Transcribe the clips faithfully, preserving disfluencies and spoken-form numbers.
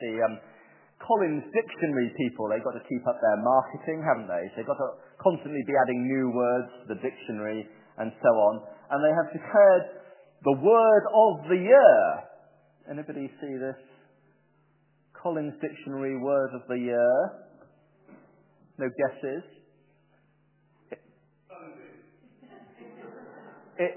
the um, Collins Dictionary people. They've got to keep up their marketing, haven't they? So they've got to constantly be adding new words to the dictionary and so on. And they have declared the word of the year. Anybody see this? Collins Dictionary word of the year. No guesses? It, it,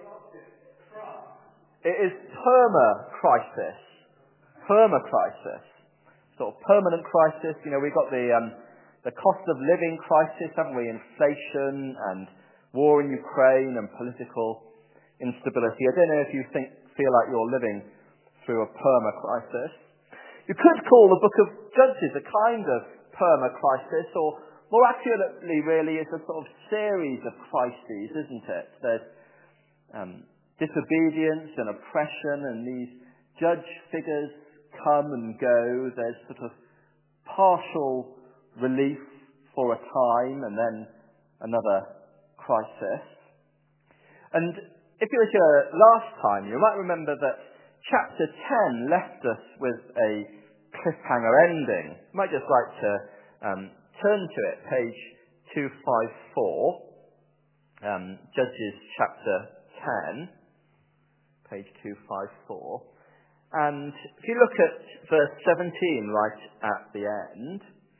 it is perma-crisis. Perma-crisis. Sort of permanent crisis. You know, we've got the um, the cost of living crisis, haven't we? Inflation and war in Ukraine and political instability. I don't know if you think feel like you're living through a perma-crisis. You could call the book of Judges a kind of perma-crisis, or more accurately, really, it's a sort of series of crises, isn't it? There's um, disobedience and oppression, and these judge figures come and go. There's sort of partial relief for a time and then another crisis. And if you were here last time, you might remember that chapter ten left us with a cliffhanger ending. You might just like to um, turn to it, page two fifty-four, um, Judges chapter ten, page two fifty-four. And if you look at verse seventeen right at the end,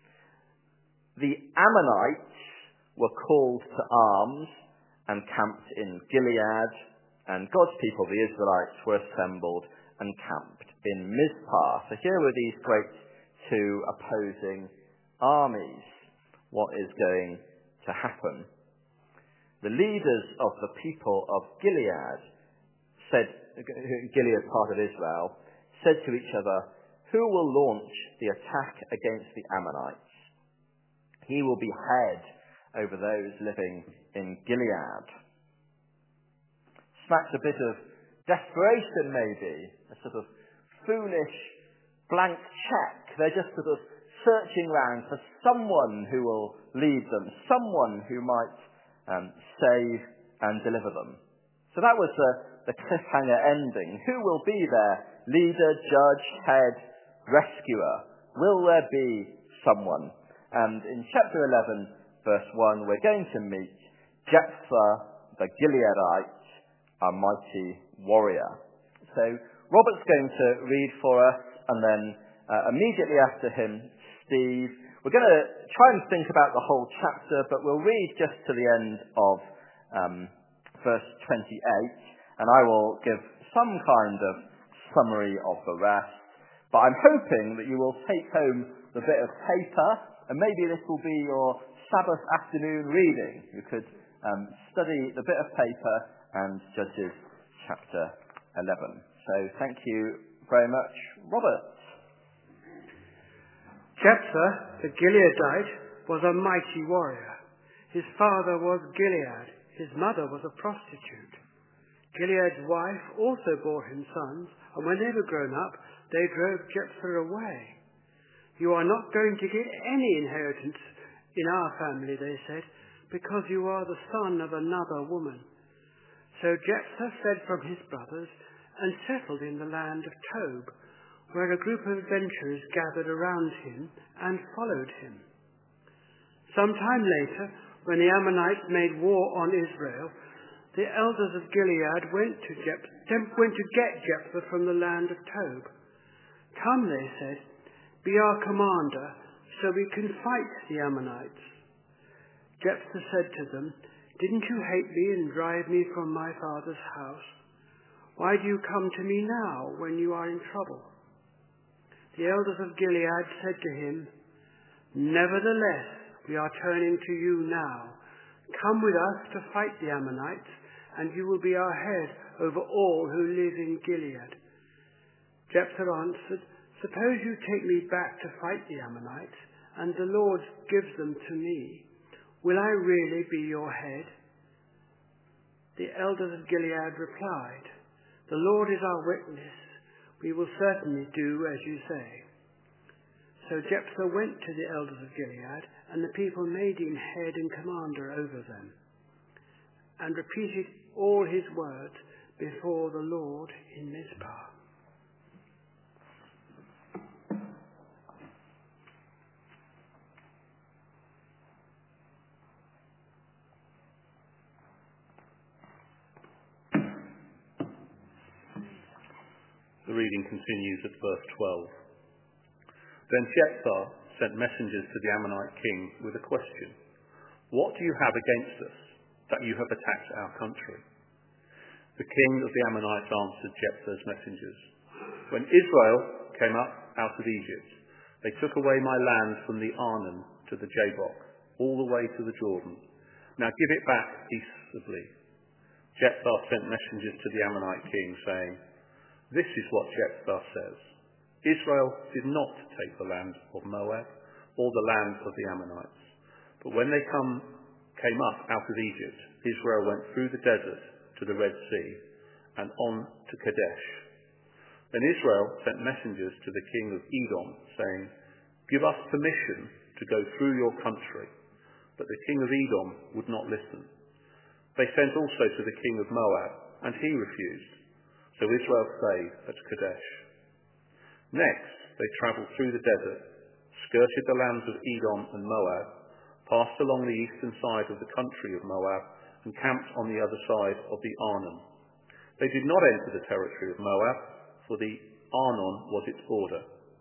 the Ammonites were called to arms and camped in Gilead, and God's people, the Israelites, were assembled and camped in Mizpah. So here were these great two opposing armies. What is going to happen? The leaders of the people of Gilead said, Gilead, part of Israel, said to each other, "Who will launch the attack against the Ammonites? He will be head over those living in Gilead." Smacks a bit of desperation, maybe, a sort of foolish blank check. They're just sort of searching around for someone who will lead them, someone who might um, save and deliver them. So that was the, the cliffhanger ending. Who will be their leader, judge, head, rescuer? Will there be someone? And in chapter eleven, verse one, we're going to meet Jephthah the Gileadite, a mighty warrior. So Robert's going to read for us, and then uh, immediately after him, Steve. We're going to try and think about the whole chapter, but we'll read just to the end of um, verse twenty-eight, and I will give some kind of summary of the rest. But I'm hoping that you will take home the bit of paper, and maybe this will be your Sabbath afternoon reading. You could um, study the bit of paper and Judges chapter eleven. So thank you very much, Robert. Jephthah the Gileadite was a mighty warrior. His father was Gilead. His mother was a prostitute. Gilead's wife also bore him sons, and when they were grown up, they drove Jephthah away. "You are not going to get any inheritance in our family," they said, "because you are the son of another woman." So Jephthah fled from his brothers and settled in the land of Tob, where a group of adventurers gathered around him and followed him. Some time later, when the Ammonites made war on Israel, the elders of Gilead went to, Jeph- went to get Jephthah from the land of Tob. "Come," they said, "be our commander, so we can fight the Ammonites." Jephthah said to them, "Didn't you hate me and drive me from my father's house? Why do you come to me now when you are in trouble?" The elders of Gilead said to him, "Nevertheless, we are turning to you now. Come with us to fight the Ammonites, and you will be our head over all who live in Gilead." Jephthah answered, "Suppose you take me back to fight the Ammonites, and the Lord gives them to me. Will I really be your head?" The elders of Gilead replied, "The Lord is our witness. We will certainly do as you say." So Jephthah went to the elders of Gilead, and the people made him head and commander over them, and repeated all his words before the Lord in Mizpah. The reading continues at verse twelve. Then Jephthah sent messengers to the Ammonite king with a question. What do you have against us, that you have attacked our country? The king of the Ammonites answered Jephthah's messengers. When Israel came up out of Egypt, they took away my land from the Arnon to the Jabbok, all the way to the Jordan. Now give it back peaceably. Jephthah sent messengers to the Ammonite king, saying, This is what Jephthah says. Israel did not take the land of Moab, or the land of the Ammonites. But when they come, came up out of Egypt, Israel went through the desert to the Red Sea, and on to Kadesh. Then Israel sent messengers to the king of Edom, saying, Give us permission to go through your country. But the king of Edom would not listen. They sent also to the king of Moab, and he refused. So Israel stayed at Kadesh. Next, they travelled through the desert, skirted the lands of Edom and Moab, passed along the eastern side of the country of Moab, and camped on the other side of the Arnon. They did not enter the territory of Moab, for the Arnon was its border.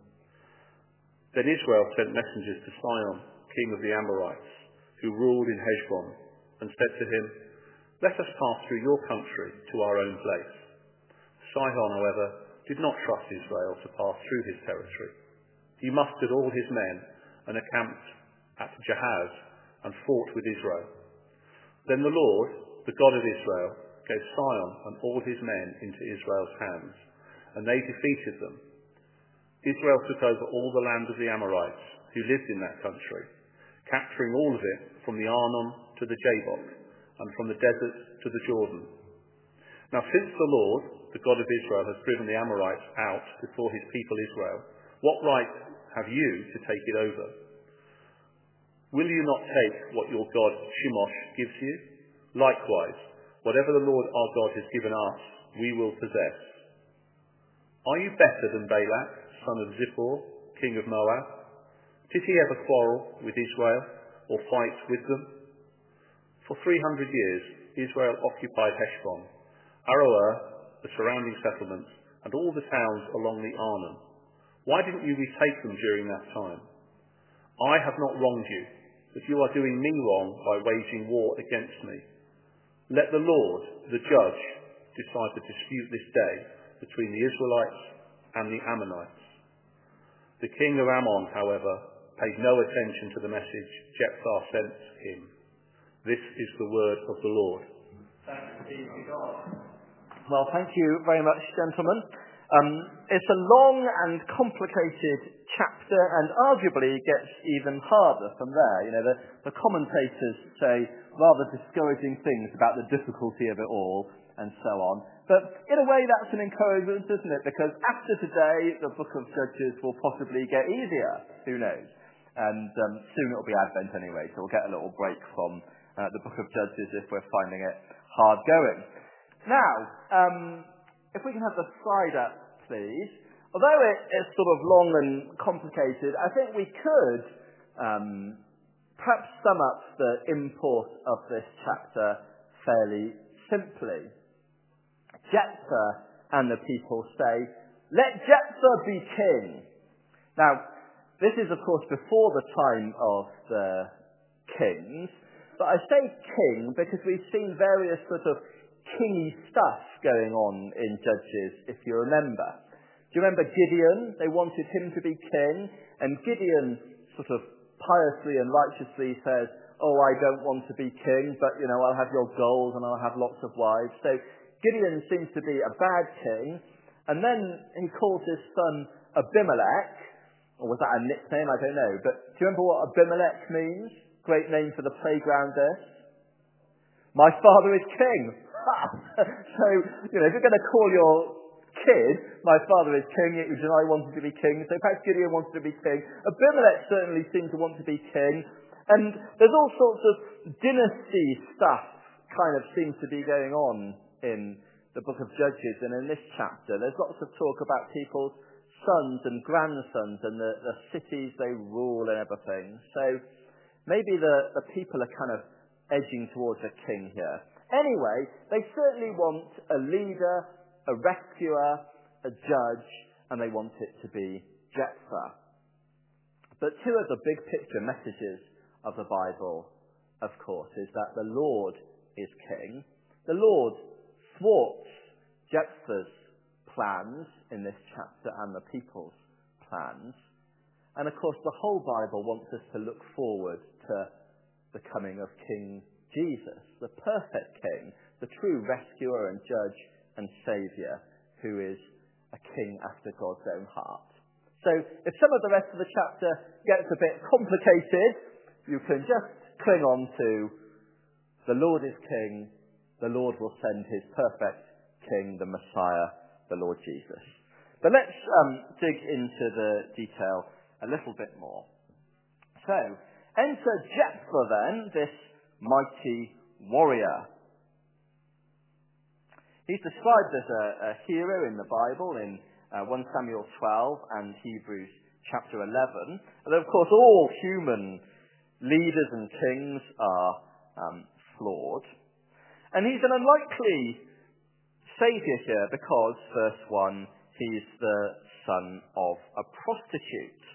Then Israel sent messengers to Sihon, king of the Amorites, who ruled in Heshbon, and said to him, Let us pass through your country to our own place. Sihon, however, did not trust Israel to pass through his territory. He mustered all his men and encamped at Jahaz and fought with Israel. Then the Lord, the God of Israel, gave Sihon and all his men into Israel's hands, and they defeated them. Israel took over all the land of the Amorites who lived in that country, capturing all of it from the Arnon to the Jabbok, and from the desert to the Jordan. Now since the Lord, the God of Israel, has driven the Amorites out before his people Israel, what right have you to take it over? Will you not take what your God Chemosh gives you? Likewise, whatever the Lord our God has given us, we will possess. Are you better than Balak, son of Zippor, king of Moab? Did he ever quarrel with Israel or fight with them? For three hundred years, Israel occupied Heshbon, Aroer, the surrounding settlements, and all the towns along the Arnon. Why didn't you retake them during that time? I have not wronged you, but you are doing me wrong by waging war against me. Let the Lord, the judge, decide the dispute this day between the Israelites and the Ammonites. The king of Ammon, however, paid no attention to the message Jephthah sent him. This is the word of the Lord. Thanks be to God. Well, thank you very much, gentlemen. Um, it's a long and complicated chapter, and arguably gets even harder from there. You know, the, the commentators say rather discouraging things about the difficulty of it all, and so on. But in a way, that's an encouragement, isn't it? Because after today, the book of Judges will possibly get easier. Who knows? And um, soon it'll be Advent anyway, so we'll get a little break from uh, the book of Judges if we're finding it hard going. Now, um, if we can have the slide up, please. Although it, it's sort of long and complicated, I think we could um, perhaps sum up the import of this chapter fairly simply. Jephthah and the people say, Let Jephthah be king. Now, this is of course before the time of the kings, but I say king because we've seen various sort of kingy stuff going on in Judges, if you remember. Do you remember Gideon? They wanted him to be king, and Gideon sort of piously and righteously says, oh, I don't want to be king, but, you know, I'll have your gold and I'll have lots of wives. So Gideon seems to be a bad king, and then he calls his son Abimelech, or was that a nickname? I don't know. But do you remember what Abimelech means? Great name for the playground this. My father is king. So, you know, if you're going to call your kid, my father is king, yet you deny wanting to be king, so perhaps Gideon wanted to be king. Abimelech certainly seemed to want to be king. And there's all sorts of dynasty stuff kind of seems to be going on in the book of Judges, and in this chapter there's lots of talk about people's sons and grandsons and the, the cities they rule and everything. So maybe the, the people are kind of edging towards a king here. Anyway, they certainly want a leader, a rescuer, a judge, and they want it to be Jephthah. But two of the big picture messages of the Bible, of course, is that the Lord is king. The Lord thwarts Jephthah's plans in this chapter and the people's plans. And of course, the whole Bible wants us to look forward to the coming of King Jesus, the perfect king, the true rescuer and judge and saviour, who is a king after God's own heart. So if some of the rest of the chapter gets a bit complicated, you can just cling on to the Lord is king, the Lord will send his perfect king, the Messiah, the Lord Jesus. But let's um, dig into the detail a little bit more. So, enter Jephthah then, this mighty warrior. He's described as a, a hero in the Bible in uh, First Samuel twelve and Hebrews chapter eleven. And of course, all human leaders and kings are um, flawed. And he's an unlikely saviour here because, verse one, he's the son of a prostitute.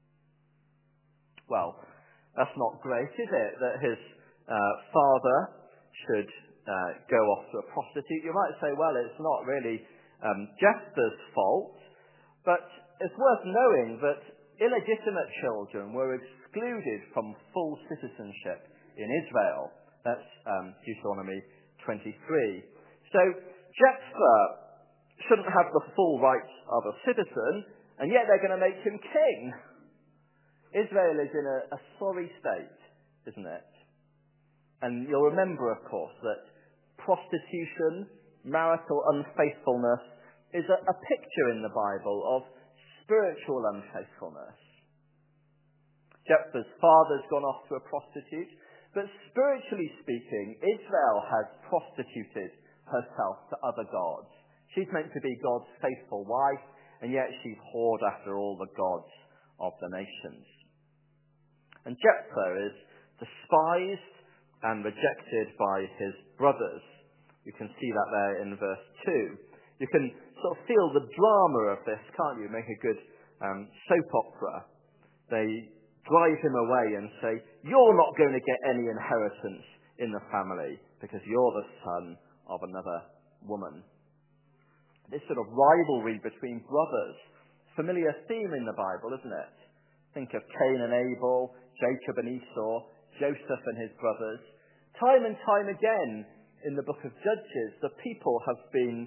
Well, that's not great, is it? That his uh, father should uh, go off to a prostitute. You might say, well, it's not really um, Jephthah's fault, but it's worth knowing that illegitimate children were excluded from full citizenship in Israel. That's um, Deuteronomy twenty-three. So Jephthah shouldn't have the full rights of a citizen, and yet they're going to make him king. Israel is in a, a sorry state, isn't it? And you'll remember, of course, that prostitution, marital unfaithfulness, is a, a picture in the Bible of spiritual unfaithfulness. Jephthah's father's gone off to a prostitute, but spiritually speaking, Israel has prostituted herself to other gods. She's meant to be God's faithful wife, and yet she's whored after all the gods of the nations. And Jephthah is despised and rejected by his brothers. You can see that there in verse two. You can sort of feel the drama of this, can't you? Make a good um, soap opera. They drive him away and say, you're not going to get any inheritance in the family because you're the son of another woman. This sort of rivalry between brothers, familiar theme in the Bible, isn't it? Think of Cain and Abel, Jacob and Esau, Joseph and his brothers. Time and time again in the book of Judges, the people have been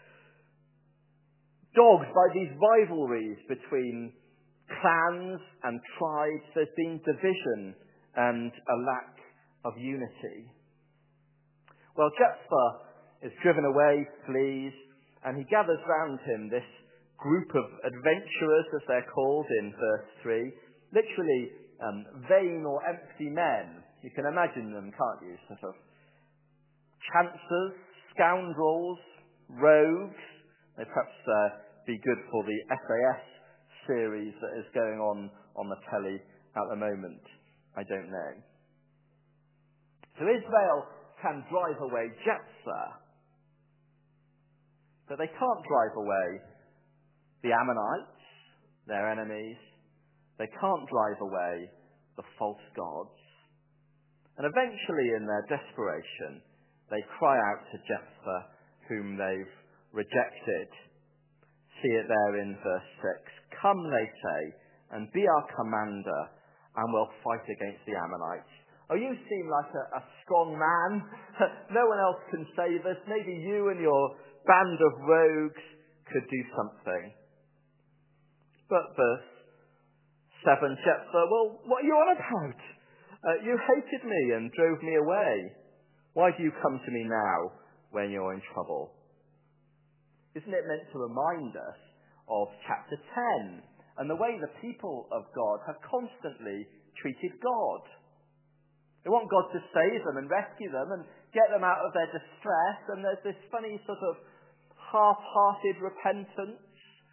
dogged by these rivalries between clans and tribes. There's been division and a lack of unity. Well, Jephthah is driven away, flees, and he gathers round him this group of adventurers, as they're called in verse three, literally um, vain or empty men. You can imagine them, can't you? Sort of chancers, scoundrels, rogues. They perhaps uh, be good for the S A S series that is going on on the telly at the moment. I don't know. So Israel can drive away Jephthah, but they can't drive away the Ammonites, their enemies. They can't drive away the false gods. And eventually, in their desperation, they cry out to Jephthah, whom they've rejected. See it there in verse six. Come, they say, and be our commander, and we'll fight against the Ammonites. Oh, you seem like a, a strong man. No one else can save us. Maybe you and your band of rogues could do something. But verse seven, Jephthah, well, what are you on about? Uh, you hated me and drove me away. Why do you come to me now when you're in trouble? Isn't it meant to remind us of chapter ten and the way the people of God have constantly treated God? They want God to save them and rescue them and get them out of their distress, and there's this funny sort of half-hearted repentance.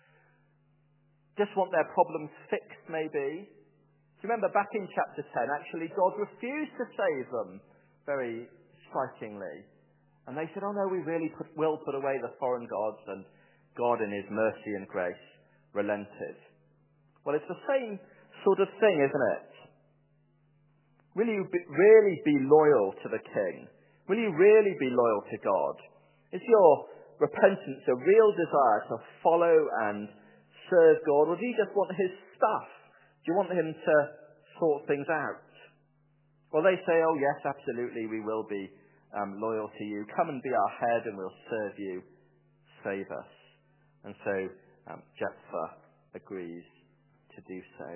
Just want their problems fixed, maybe. Do you remember back in chapter ten, actually, God refused to save them, very strikingly. And they said, oh no, we really put, will put away the foreign gods and God in his mercy and grace relented. Well, it's the same sort of thing, isn't it? Will you be, really be loyal to the King? Will you really be loyal to God? Is your repentance a real desire to follow and serve God, or do you just want his stuff? Do you want him to sort things out? Well, they say, oh yes, absolutely, we will be um, loyal to you. Come and be our head and we'll serve you. Save us. And so um, Jephthah agrees to do so.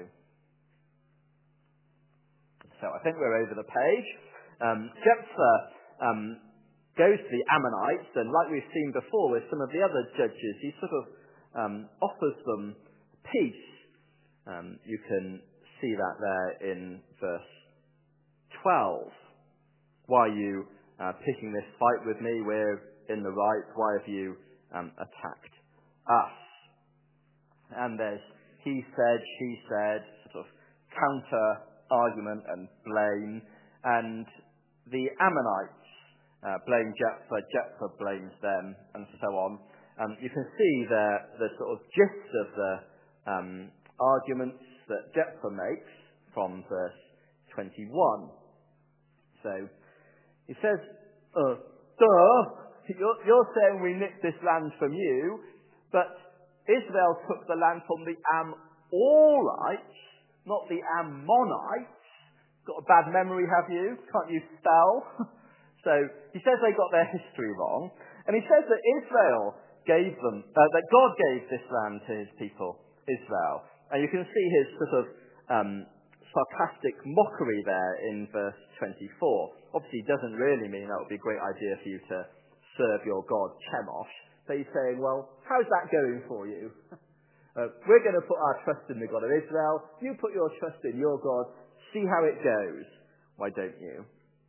So I think we're over the page. Um, Jephthah um, goes to the Ammonites, and like we've seen before with some of the other judges, he sort of um, offers them peace. Um, you can see that there in verse twelve. Why are you uh, picking this fight with me? We're in the right. Why have you um, attacked us? And there's he said, she said, sort of counter argument and blame. And the Ammonites uh, blame Jephthah, Jephthah blames them, and so on. Um, you can see the, the sort of gist of the um, arguments that Jephthah makes from verse twenty-one. So he says, uh, duh, you're, you're saying we nicked this land from you, but Israel took the land from the Amorites, not the Ammonites. Got a bad memory, have you? Can't you spell? So he says they got their history wrong, and he says that Israel gave them, uh, that God gave this land to his people, Israel. And you can see his sort of um, sarcastic mockery there in verse twenty-four. Obviously, he doesn't really mean that would be a great idea for you to serve your God, Chemosh. So he's saying, well, how's that going for you? uh, we're going to put our trust in the God of Israel. You put your trust in your God. See how it goes. Why don't you?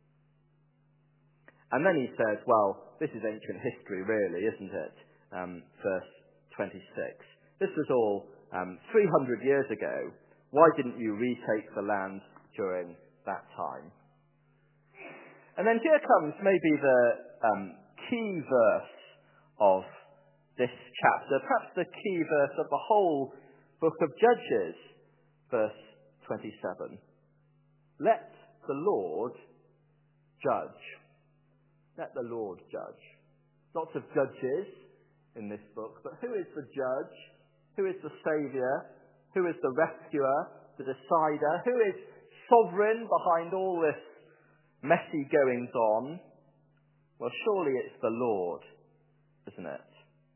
And then he says, well, this is ancient history, really, isn't it? Um, verse twenty-six. This was all um, three hundred years ago. Why didn't you retake the land during that time? And then here comes maybe the um, key verse of this chapter, perhaps the key verse of the whole book of Judges, verse twenty-seven. Let the Lord judge. Let the Lord judge. Lots of judges in this book, but who is the judge? Who is the saviour? Who is the rescuer, the decider? Who is sovereign behind all this messy goings on? Well, surely it's the Lord, isn't it?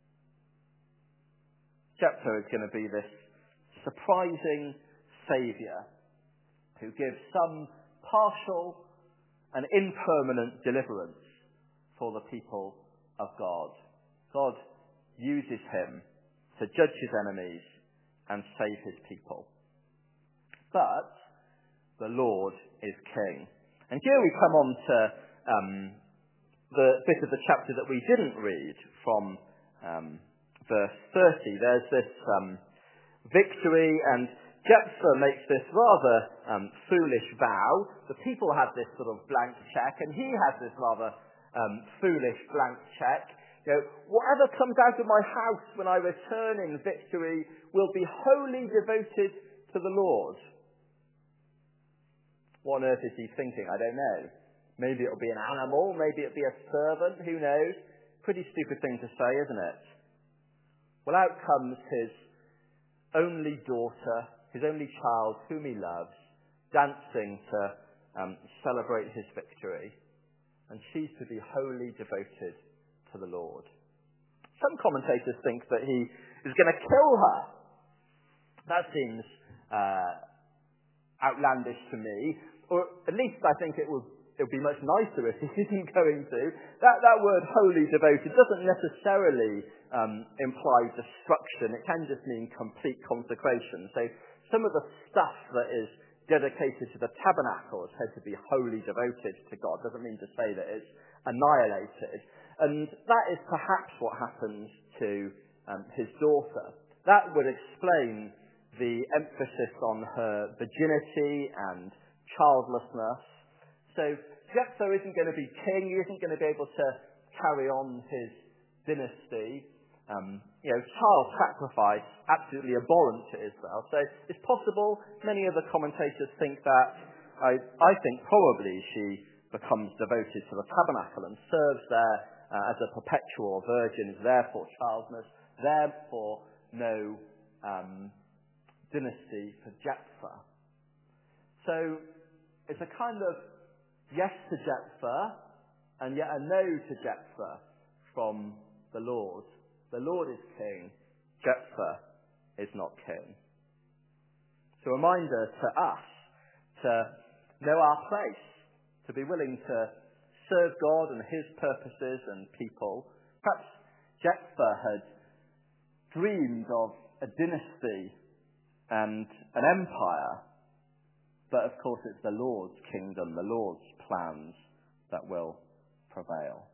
Jephthah is going to be this surprising saviour who gives some partial and impermanent deliverance for the people of God. God uses him to judge his enemies and save his people. But the Lord is king. And here we come on to um, the bit of the chapter that we didn't read from um, verse thirty. There's this um, victory, and Jephthah makes this rather um, foolish vow. The people have this sort of blank check, and he has this rather um, foolish blank check. You know, whatever comes out of my house when I return in victory will be wholly devoted to the Lord. What on earth is he thinking? I don't know. Maybe it'll be an animal, maybe it'll be a servant, who knows? Pretty stupid thing to say, isn't it? Well, out comes his only daughter, his only child, whom he loves, dancing to um, celebrate his victory. And she's to be wholly devoted to the Lord. Some commentators think that he is going to kill her. That seems uh, outlandish to me. Or at least I think it would it would be much nicer if he isn't going to. That, that word wholly devoted doesn't necessarily um, imply destruction. It can just mean complete consecration. So some of the stuff that is dedicated to the tabernacle is said to be wholly devoted to God. Doesn't mean to say that it's annihilated. And that is perhaps what happens to um, his daughter. That would explain the emphasis on her virginity and childlessness. So Jephthah isn't going to be king. He isn't going to be able to carry on his dynasty. um, you know, child sacrifice absolutely abhorrent to Israel. So it's possible, many of the commentators think that, I, I think probably she becomes devoted to the tabernacle and serves there uh, as a perpetual virgin, is therefore childless, therefore no um, dynasty for Jephthah. So it's a kind of yes to Jephthah and yet a no to Jephthah from the Lord. The Lord is king, Jephthah is not king. It's a reminder to us to know our place, to be willing to serve God and his purposes and people. Perhaps Jephthah had dreamed of a dynasty and an empire, but of course it's the Lord's kingdom, the Lord's plans that will prevail.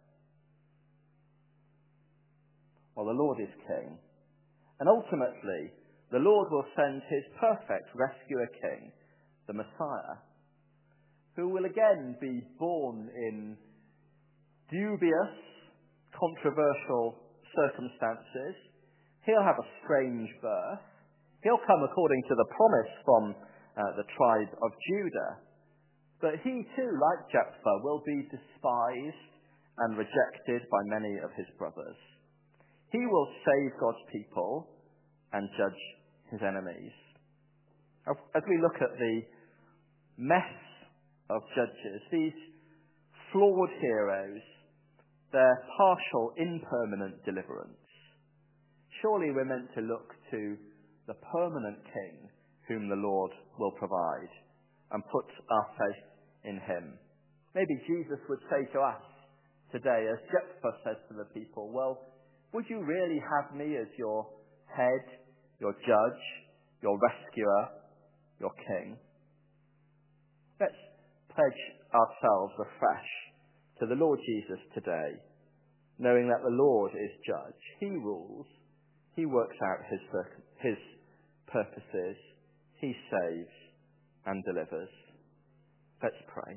Well, the Lord is king, and ultimately the Lord will send his perfect rescuer king, the Messiah, who will again be born in dubious, controversial circumstances. He'll have a strange birth. He'll come according to the promise from uh, the tribe of Judah. But he too, like Jephthah, will be despised and rejected by many of his brothers. He will save God's people and judge his enemies. As we look at the mess of Judges, these flawed heroes, their partial, impermanent deliverance, surely we're meant to look to the permanent king whom the Lord will provide and put our faith in him. Maybe Jesus would say to us today, as Jephthah says to the people, well, would you really have me as your head, your judge, your rescuer, your king? Let's pledge ourselves afresh to the Lord Jesus today, knowing that the Lord is judge. He rules. He works out his, his purposes. He saves and delivers. Let's pray.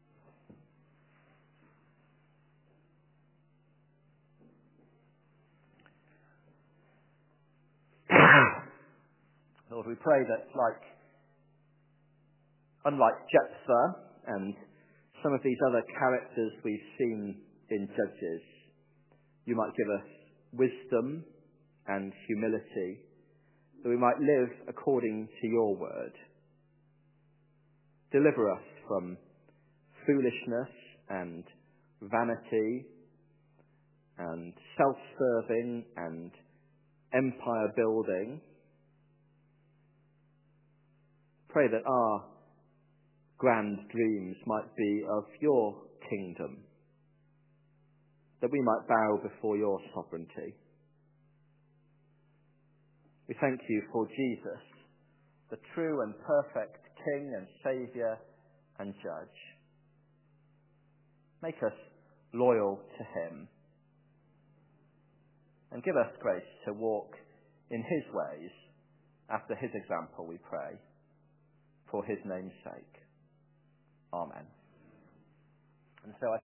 Lord, we pray that like, unlike Jephthah and some of these other characters we've seen in Judges, you might give us wisdom and humility, that we might live according to your word. Deliver us from foolishness and vanity and self-serving and empire building. Pray that our grand dreams might be of your kingdom, that we might bow before your sovereignty. We thank you for Jesus, the true and perfect King and Saviour and Judge. Make us loyal to him and give us grace to walk in his ways after his example, we pray, for his name's sake. Amen. And so I